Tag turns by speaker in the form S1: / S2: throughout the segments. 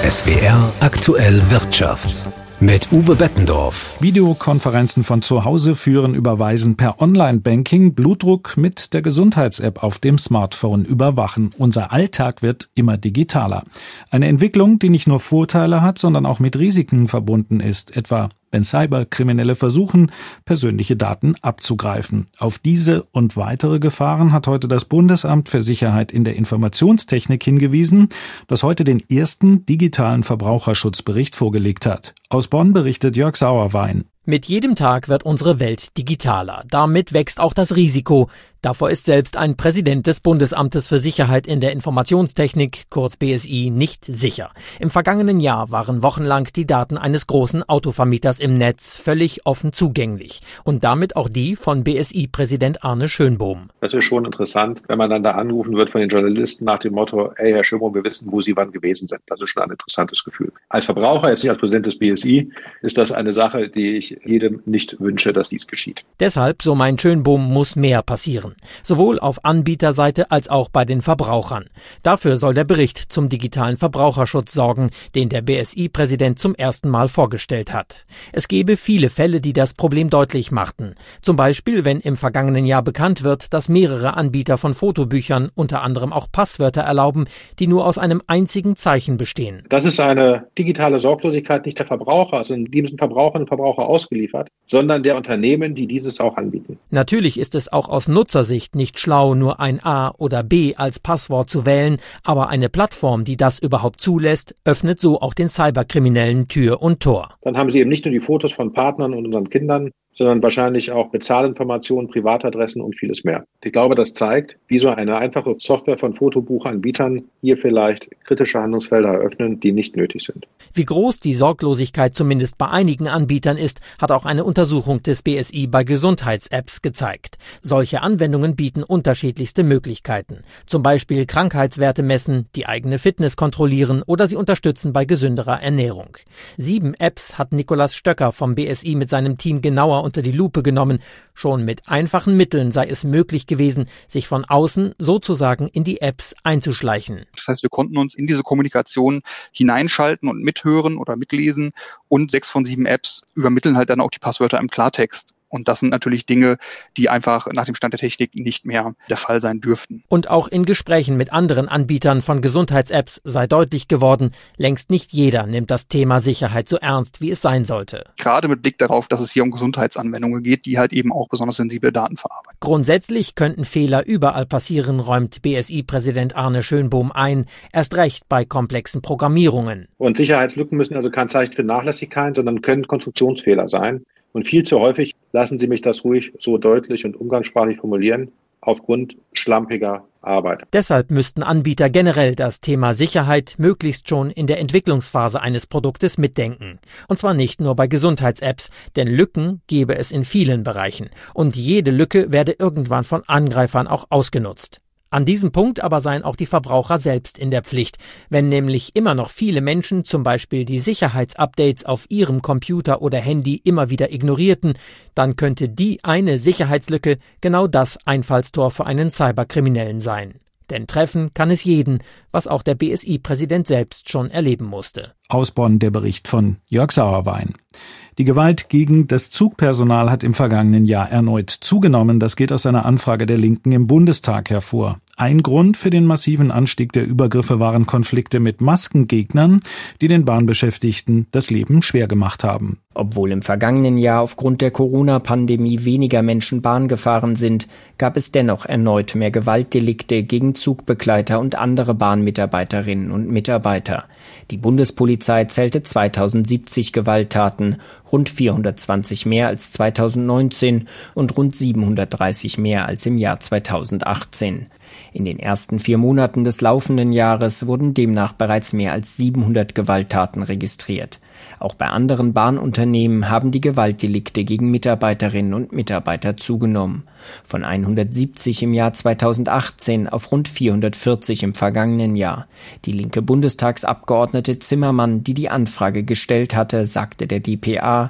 S1: SWR aktuell Wirtschaft mit Uwe Bettendorf.
S2: Videokonferenzen von zu Hause führen, überweisen, per Online-Banking, Blutdruck mit der Gesundheits-App auf dem Smartphone überwachen. Unser Alltag wird immer digitaler. Eine Entwicklung, die nicht nur Vorteile hat, sondern auch mit Risiken verbunden ist, etwa wenn Cyberkriminelle versuchen, persönliche Daten abzugreifen. Auf diese und weitere Gefahren hat heute das Bundesamt für Sicherheit in der Informationstechnik hingewiesen, das heute den ersten digitalen Verbraucherschutzbericht vorgelegt hat. Aus Bonn berichtet Jörg Sauerwein.
S3: Mit jedem Tag wird unsere Welt digitaler. Damit wächst auch das Risiko. Davor ist selbst ein Präsident des Bundesamtes für Sicherheit in der Informationstechnik, kurz BSI, nicht sicher. Im vergangenen Jahr waren wochenlang die Daten eines großen Autovermieters im Netz völlig offen zugänglich. Und damit auch die von BSI-Präsident Arne Schönbohm.
S4: Das ist schon interessant, wenn man dann da angerufen wird von den Journalisten nach dem Motto, ey Herr Schönbohm, wir wissen, wo Sie wann gewesen sind. Das ist schon ein interessantes Gefühl. Als Verbraucher, jetzt nicht als Präsident des BSI, ist das eine Sache, die ich jedem nicht wünsche, dass dies geschieht.
S3: Deshalb, so meint Schönbohm, muss mehr passieren. Sowohl auf Anbieterseite als auch bei den Verbrauchern. Dafür soll der Bericht zum digitalen Verbraucherschutz sorgen, den der BSI-Präsident zum ersten Mal vorgestellt hat. Es gebe viele Fälle, die das Problem deutlich machten. Zum Beispiel, wenn im vergangenen Jahr bekannt wird, dass mehrere Anbieter von Fotobüchern unter anderem auch Passwörter erlauben, die nur aus einem einzigen Zeichen bestehen.
S4: Das ist eine digitale Sorglosigkeit nicht der Verbraucher, also die müssen Verbraucherinnen und Verbraucher ausgeliefert, sondern der Unternehmen, die dieses auch anbieten.
S3: Natürlich ist es auch aus Nutzersicht nicht schlau, nur ein A oder B als Passwort zu wählen, aber eine Plattform, die das überhaupt zulässt, öffnet so auch den Cyberkriminellen Tür und Tor.
S4: Dann haben sie eben nicht nur die Fotos von Partnern und unseren Kindern, sondern wahrscheinlich auch Bezahlinformationen, Privatadressen und vieles mehr. Ich glaube, das zeigt, wie so eine einfache Software von Fotobuchanbietern hier vielleicht kritische Handlungsfelder eröffnen, die nicht nötig sind.
S3: Wie groß die Sorglosigkeit zumindest bei einigen Anbietern ist, hat auch eine Untersuchung des BSI bei Gesundheits-Apps gezeigt. Solche Anwendungen bieten unterschiedlichste Möglichkeiten. Zum Beispiel Krankheitswerte messen, die eigene Fitness kontrollieren oder sie unterstützen bei gesünderer Ernährung. 7 Apps hat Nikolaus Stöcker vom BSI mit seinem Team genauer unter die Lupe genommen. Schon mit einfachen Mitteln sei es möglich gewesen, sich von außen sozusagen in die Apps einzuschleichen.
S5: Das heißt, wir konnten uns in diese Kommunikation hineinschalten und mithören oder mitlesen und 6 von 7 Apps übermitteln halt dann auch die Passwörter im Klartext. Und das sind natürlich Dinge, die einfach nach dem Stand der Technik nicht mehr der Fall sein dürften.
S3: Und auch in Gesprächen mit anderen Anbietern von Gesundheits-Apps sei deutlich geworden, längst nicht jeder nimmt das Thema Sicherheit so ernst, wie es sein sollte.
S5: Gerade mit Blick darauf, dass es hier um Gesundheitsanwendungen geht, die halt eben auch besonders sensible Daten verarbeiten.
S3: Grundsätzlich könnten Fehler überall passieren, räumt BSI-Präsident Arne Schönbohm ein, erst recht bei komplexen Programmierungen.
S4: Und Sicherheitslücken müssen also kein Zeichen für Nachlässigkeit, sondern können Konstruktionsfehler sein. Und viel zu häufig, lassen Sie mich das ruhig so deutlich und umgangssprachlich formulieren, aufgrund schlampiger Arbeit.
S3: Deshalb müssten Anbieter generell das Thema Sicherheit möglichst schon in der Entwicklungsphase eines Produktes mitdenken. Und zwar nicht nur bei Gesundheits-Apps, denn Lücken gäbe es in vielen Bereichen. Und jede Lücke werde irgendwann von Angreifern auch ausgenutzt. An diesem Punkt aber seien auch die Verbraucher selbst in der Pflicht. Wenn nämlich immer noch viele Menschen zum Beispiel die Sicherheitsupdates auf ihrem Computer oder Handy immer wieder ignorierten, dann könnte die eine Sicherheitslücke genau das Einfallstor für einen Cyberkriminellen sein. Denn treffen kann es jeden, was auch der BSI-Präsident selbst schon erleben musste.
S2: Aus Bonn der Bericht von Jörg Sauerwein. Die Gewalt gegen das Zugpersonal hat im vergangenen Jahr erneut zugenommen. Das geht aus einer Anfrage der Linken im Bundestag hervor. Ein Grund für den massiven Anstieg der Übergriffe waren Konflikte mit Maskengegnern, die den Bahnbeschäftigten das Leben schwer gemacht haben.
S6: Obwohl im vergangenen Jahr aufgrund der Corona-Pandemie weniger Menschen Bahn gefahren sind, gab es dennoch erneut mehr Gewaltdelikte gegen Zugbegleiter und andere Bahnmitarbeiterinnen und Mitarbeiter. Die Bundespolizei zählte 2070 Gewalttaten, rund 420 mehr als 2019 und rund 730 mehr als im Jahr 2018. In den ersten 4 Monaten des laufenden Jahres wurden demnach bereits mehr als 700 Gewalttaten registriert. Auch bei anderen Bahnunternehmen haben die Gewaltdelikte gegen Mitarbeiterinnen und Mitarbeiter zugenommen. Von 170 im Jahr 2018 auf rund 440 im vergangenen Jahr. Die linke Bundestagsabgeordnete Zimmermann, die die Anfrage gestellt hatte, sagte der dpa: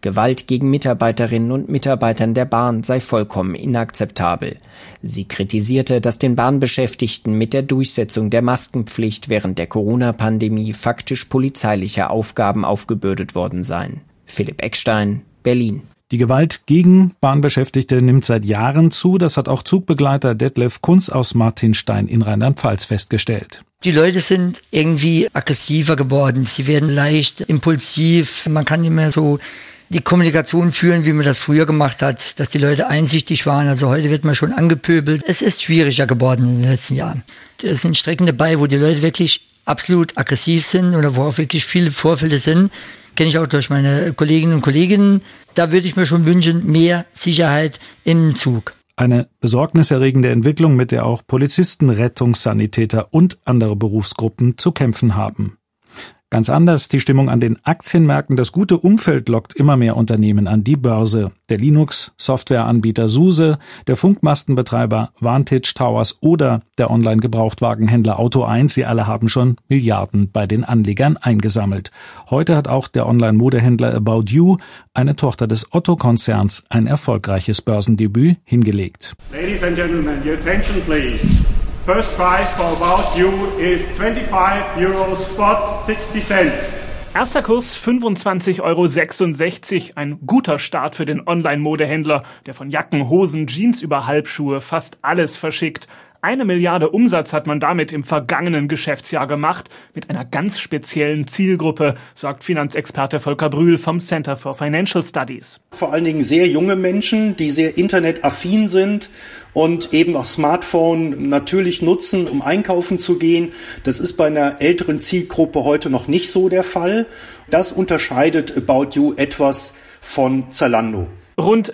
S6: Gewalt gegen Mitarbeiterinnen und Mitarbeitern der Bahn sei vollkommen inakzeptabel. Sie kritisierte, dass den Bahnbeschäftigten mit der Durchsetzung der Maskenpflicht während der Corona-Pandemie faktisch polizeiliche Aufgaben aufgebürdet worden seien. Philipp Eckstein, Berlin.
S2: Die Gewalt gegen Bahnbeschäftigte nimmt seit Jahren zu. Das hat auch Zugbegleiter Detlef Kunz aus Martinstein in Rheinland-Pfalz festgestellt.
S7: Die Leute sind irgendwie aggressiver geworden. Sie werden leicht impulsiv. Man kann nicht mehr so die Kommunikation führen, wie man das früher gemacht hat, dass die Leute einsichtig waren. Also heute wird man schon angepöbelt. Es ist schwieriger geworden in den letzten Jahren. Es sind Strecken dabei, wo die Leute wirklich absolut aggressiv sind oder wo auch wirklich viele Vorfälle sind. Kenne ich auch durch meine Kolleginnen und Kollegen. Da würde ich mir schon wünschen, mehr Sicherheit im Zug.
S2: Eine besorgniserregende Entwicklung, mit der auch Polizisten, Rettungssanitäter und andere Berufsgruppen zu kämpfen haben. Ganz anders die Stimmung an den Aktienmärkten. Das gute Umfeld lockt immer mehr Unternehmen an die Börse. Der Linux-Softwareanbieter SUSE, der Funkmastenbetreiber Vantage Towers oder der Online-Gebrauchtwagenhändler Auto1, sie alle haben schon Milliarden bei den Anlegern eingesammelt. Heute hat auch der Online-Modehändler About You, eine Tochter des Otto-Konzerns, ein erfolgreiches Börsendebüt hingelegt.
S8: Ladies and gentlemen, your attention please. First prize for About You is 25 Euro Spot 60 Cent.
S9: Erster Kurs 25,66 Euro. Ein guter Start für den Online-Modehändler, der von Jacken, Hosen, Jeans über Halbschuhe fast alles verschickt. 1 Milliarde Umsatz hat man damit im vergangenen Geschäftsjahr gemacht, mit einer ganz speziellen Zielgruppe, sagt Finanzexperte Volker Brühl vom Center for Financial Studies.
S10: Vor allen Dingen sehr junge Menschen, die sehr internetaffin sind und eben auch Smartphone natürlich nutzen, um einkaufen zu gehen. Das ist bei einer älteren Zielgruppe heute noch nicht so der Fall. Das unterscheidet About You etwas von Zalando.
S9: Rund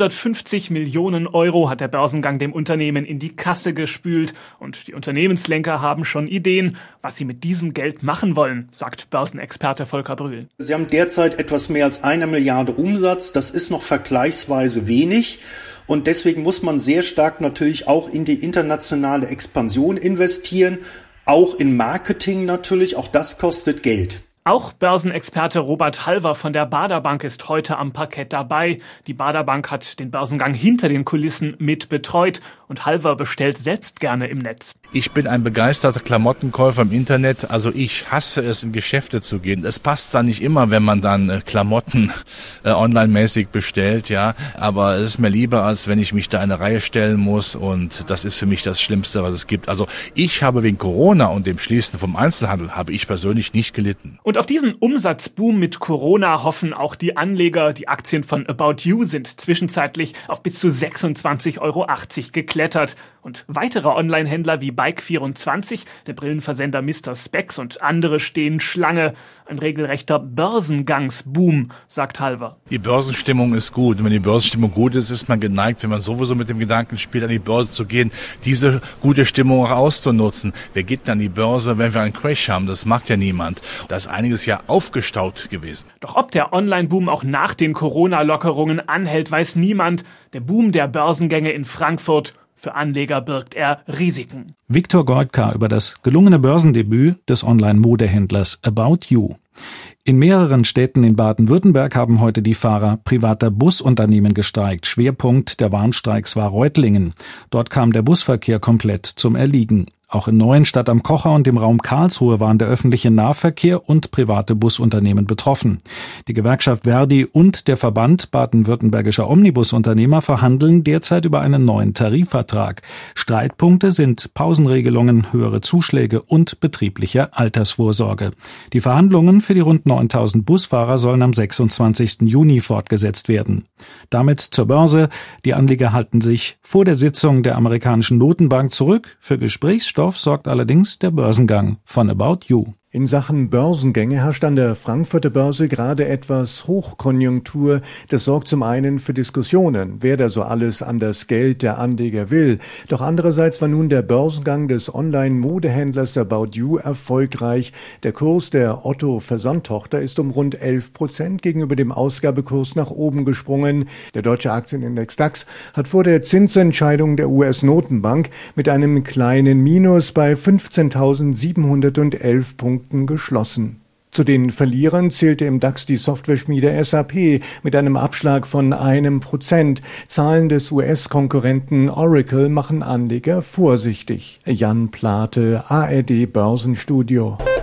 S9: 650 Millionen Euro hat der Börsengang dem Unternehmen in die Kasse gespült. Und die Unternehmenslenker haben schon Ideen, was sie mit diesem Geld machen wollen, sagt Börsenexperte Volker Brühl.
S10: Sie haben derzeit etwas mehr als 1 Milliarde Umsatz. Das ist noch vergleichsweise wenig. Und deswegen muss man sehr stark natürlich auch in die internationale Expansion investieren. Auch in Marketing natürlich. Auch das kostet Geld.
S9: Auch Börsenexperte Robert Halver von der Baader Bank ist heute am Parkett dabei. Die Baader Bank hat den Börsengang hinter den Kulissen mit betreut und Halver bestellt selbst gerne im Netz.
S11: Ich bin ein begeisterter Klamottenkäufer im Internet, also ich hasse es, in Geschäfte zu gehen. Es passt dann nicht immer, wenn man dann Klamotten online-mäßig bestellt, ja, aber es ist mir lieber, als wenn ich mich da in eine Reihe stellen muss und das ist für mich das Schlimmste, was es gibt. Also ich habe wegen Corona und dem Schließen vom Einzelhandel, habe ich persönlich nicht gelitten.
S9: Und auf diesen Umsatzboom mit Corona hoffen auch die Anleger. Die Aktien von About You sind zwischenzeitlich auf bis zu 26,80 Euro geklettert. Und weitere Online-Händler wie Bike24, der Brillenversender Mr. Specs und andere stehen Schlange. Ein regelrechter Börsengangsboom, sagt Halver.
S11: Die Börsenstimmung ist gut. Und wenn die Börsenstimmung gut ist, ist man geneigt, wenn man sowieso mit dem Gedanken spielt, an die Börse zu gehen, diese gute Stimmung auch auszunutzen. Wer geht denn an die Börse, wenn wir einen Crash haben? Das macht ja niemand. Da ist einiges ja aufgestaut gewesen.
S9: Doch ob der Online-Boom auch nach den Corona-Lockerungen anhält, weiß niemand. Der Boom der Börsengänge in Frankfurt, für Anleger birgt er Risiken.
S2: Viktor Goitka über das gelungene Börsendebüt des Online-Modehändlers About You. In mehreren Städten in Baden-Württemberg haben heute die Fahrer privater Busunternehmen gestreikt. Schwerpunkt der Warnstreiks war Reutlingen. Dort kam der Busverkehr komplett zum Erliegen. Auch in Neuenstadt am Kocher und im Raum Karlsruhe waren der öffentliche Nahverkehr und private Busunternehmen betroffen. Die Gewerkschaft Verdi und der Verband baden-württembergischer Omnibusunternehmer verhandeln derzeit über einen neuen Tarifvertrag. Streitpunkte sind Pausenregelungen, höhere Zuschläge und betriebliche Altersvorsorge. Die Verhandlungen für die rund 9.000 Busfahrer sollen am 26. Juni fortgesetzt werden. Damit zur Börse. Die Anleger halten sich vor der Sitzung der amerikanischen Notenbank zurück. Für Gesprächsstoff sorgt allerdings der Börsengang von About You.
S12: In Sachen Börsengänge herrscht an der Frankfurter Börse gerade etwas Hochkonjunktur. Das sorgt zum einen für Diskussionen, wer da so alles an das Geld der Anleger will. Doch andererseits war nun der Börsengang des Online-Modehändlers About You erfolgreich. Der Kurs der Otto-Versandtochter ist um rund 11% gegenüber dem Ausgabekurs nach oben gesprungen. Der deutsche Aktienindex DAX hat vor der Zinsentscheidung der US-Notenbank mit einem kleinen Minus bei 15.711 Punkten geschlossen. Zu den Verlierern zählte im DAX die Software-Schmiede SAP mit einem Abschlag von 1%. Zahlen des US-Konkurrenten Oracle machen Anleger vorsichtig. Jan Plate, ARD Börsenstudio.